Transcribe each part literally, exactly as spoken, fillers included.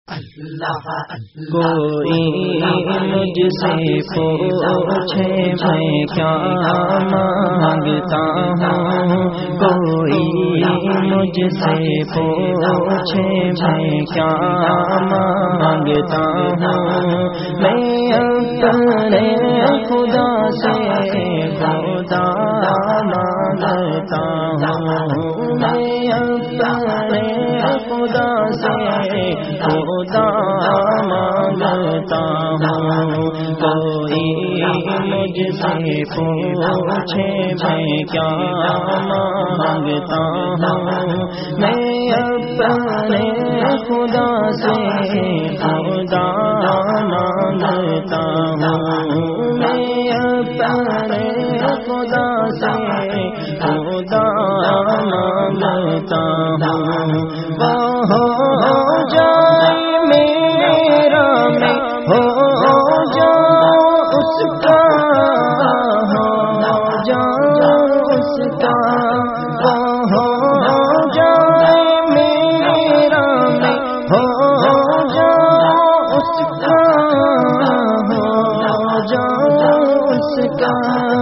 کوئی مجھ سے پوچھے میں کیا مانگتا ہوں، کوئی مجھ سے پوچھے میں کیا مانگتا ہوں، میں اپنے خدا سے خدا مانگتا ہوں، میں اپنے خدا سے خدا مانگتا ہوں، کوئی مجھ سے پوچھے میں کیا مانگتا ہوں، میں اپنے خدا سے خدا مانگتا ہوں، میں اپنے خدا سے خدا مانگتا ہوں، ہو جائے میرا میں ہو جاؤ اس کا، ہو جاؤ اس کا، ہو جائے میرا میں ہو جاؤ اس کا، ہو جاؤ اس کا،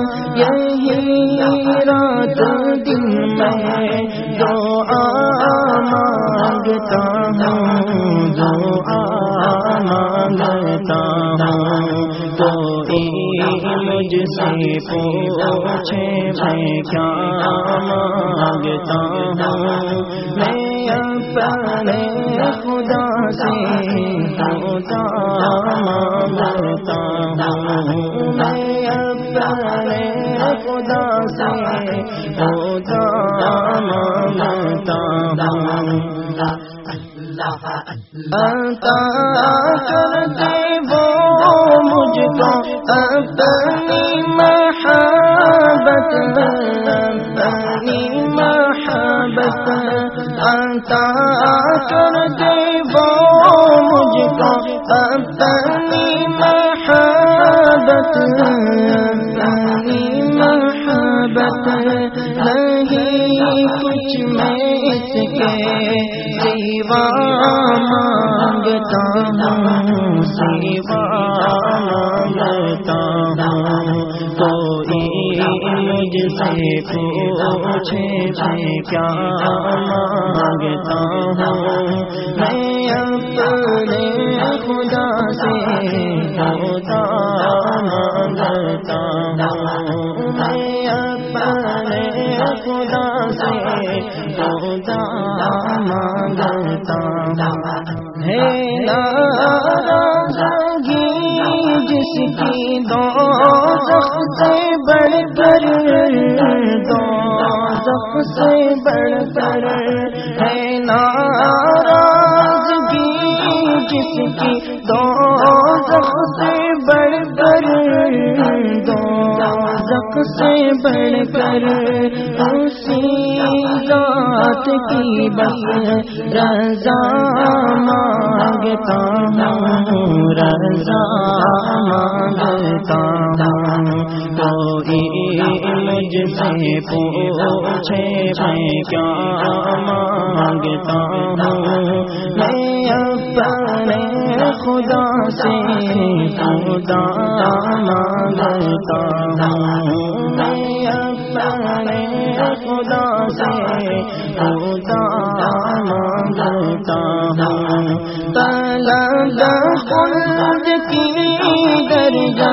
یہی رات دن میں دعا مانگتا ہوں، دعا مانگتا ہوں، کوئی مجھ سے پوچھے میں کیا مانگتا ہوں، میں اپنے خدا سے خدا مانگتا ہوں، میں اپنے خدا سے خدا مانگتا ہوں، عطا کرتے وہ مجھ کو اپنی محبت، اپنی محبت، عطا کرتے وہ مجھ کو اپنی محبت، اپنی محبت، نہیں کچھ میں اس کے سوا مانگتا ہوں، سوا مانگتا ہوں، کوئی مجھ سے پوچھے میں کیا مانگتا ہوں، میں اپنے خدا سے خدا مانگتا ہوں، میں اپنے خدا سے خدا مانگتا ہوں، ہے ناراضگی جس کی دوزخ سے بڑھ کر، دوزخ سے بڑھ کر، ہے ناراضگی جس کی دوزخ سے بڑھ کر، دوزخ سے بڑھ کر، اسی ذات کی بس رضا مانگتا ہوں، رضا مانگتا ہوں، کوئی مجھ سے پوچھے میں کیا مانگتا ہوں، میں اپنے خدا سے خدا مانگتا ہوں، میں اپنے خدا سے خدا مانگتا ہوں، طلب خلد کی درجہ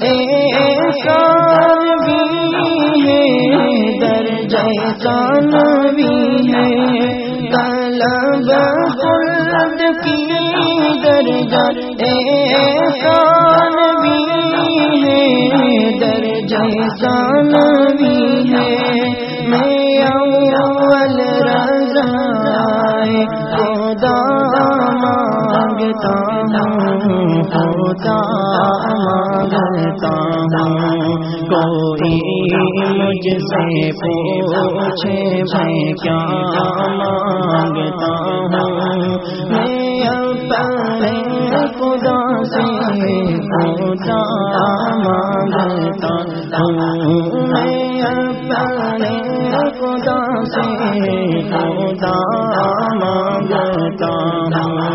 احسان بھی ہے، درجہ احسان بھی ہے، طلب خلد کی درجہ احسان بھی ہے، درجہ احسان بھی ہے، میں اول رضائے خدا مانگتا ہوں، خدا مانگتا ہوں، کوئی مجھ سے پوچھے میں کیا مانگتا ہوں، میں اپنے خدا سے خدا مانگتا ہوں، میں اپنے خدا سے خدا مانگتا ہوں،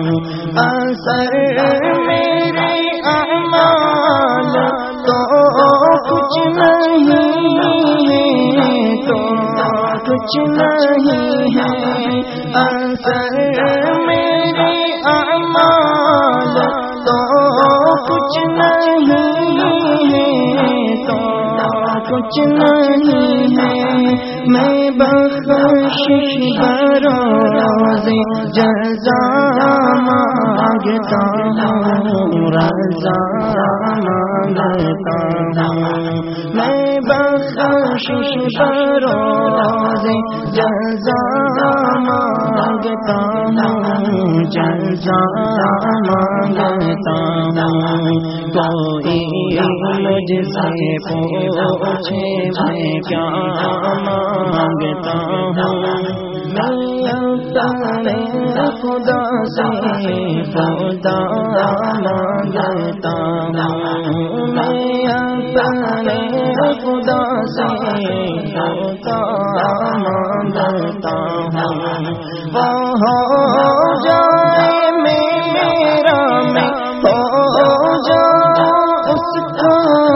اثر میرے اعمال تو کچھ نہیں ہے، تو کچھ نہیں ہے، اثر میرے اعمال تو کچھ نہیں ہے، تو کچھ نہیں ہے، میں بخشش بروز جزا مانگتا ہوں، رضا مانگتا ہوں، میں بخشش بروز جزا مانگتا ہوں، جزا مانگتا ہوں، کوئی مجھ سے پوچھے میں کیا مانگتا ہوں، میں اپنے خدا سے خدا مانگتا ہوں، میں اپنے خدا سے خدا مانگتا ہوں، وہ ہو جائے میرا میں ہو جائے اس کا،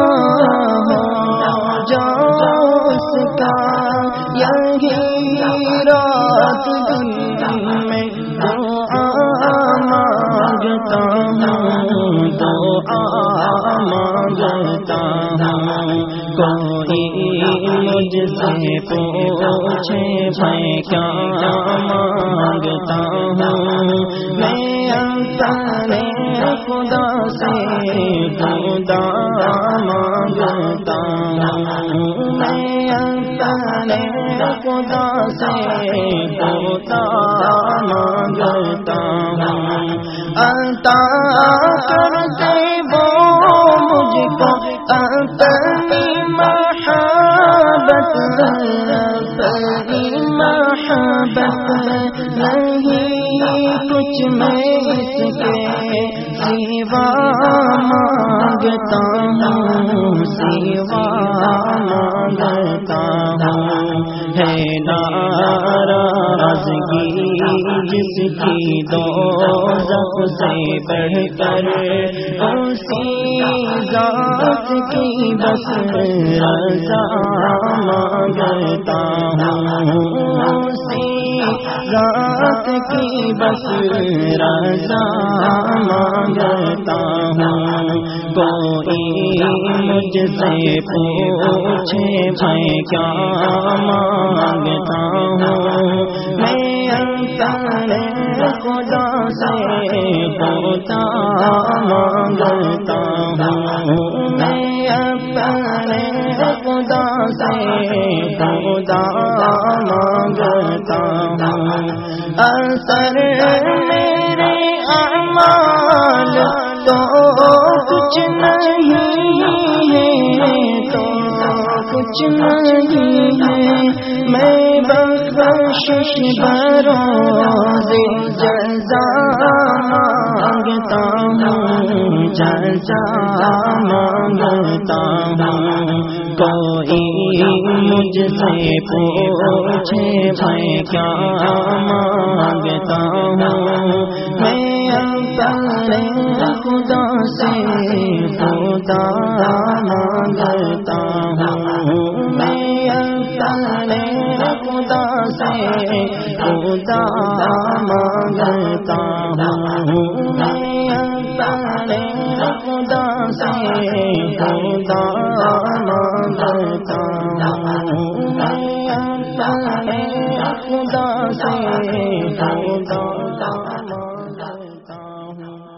ہو جائے اس کا، یہی رات دن میں دعا مانگتا ہوں، دعا مانگتا ہوں، کوئی مجھ سے پوچھے میں کیا مانگتا ہوں، میں اپنے خدا سے خدا مانگتا ہوں، میں اپنے خدا سے خدا مانگتا ہوں، عطا کر دے وہ مجھ کو اپنی محبت، اپنی محبت، نہیں کچھ میں اس کے سوا مانگتا ہوں، سوا مانگتا ہوں، ہے ناراضگی جس کی دوزخ سے بڑھ کر اسی ذات کی بس رضا مانگتا ہوں، اسی ذات کی بس رضا مانگتا ہوں، کوئی مجھ سے پوچھے میں کیا مانگتا ہوں، میں اپنے خدا سے خدا مانگتا ہوں، میں اپنے خدا سے خدا مانگتا ہوں، اثر میرے اعمال تو کچھ نہیں ہے، تو کچھ نہیں ہے، میں بخشش بروز جزا مانگتا ہوں، جزا مانگتا ہوں، کوئی مجھ سے پوچھے میں کیا مانگتا ہوں، میں اپنے خدا سے خدا مانگتا ہوں، میں اپنے خدا سے خدا مانگتا ہوں، میں اپنے خدا سے خدا مانگتا ہوں، میں اپنے خدا سے خدا مانگتا ہوں۔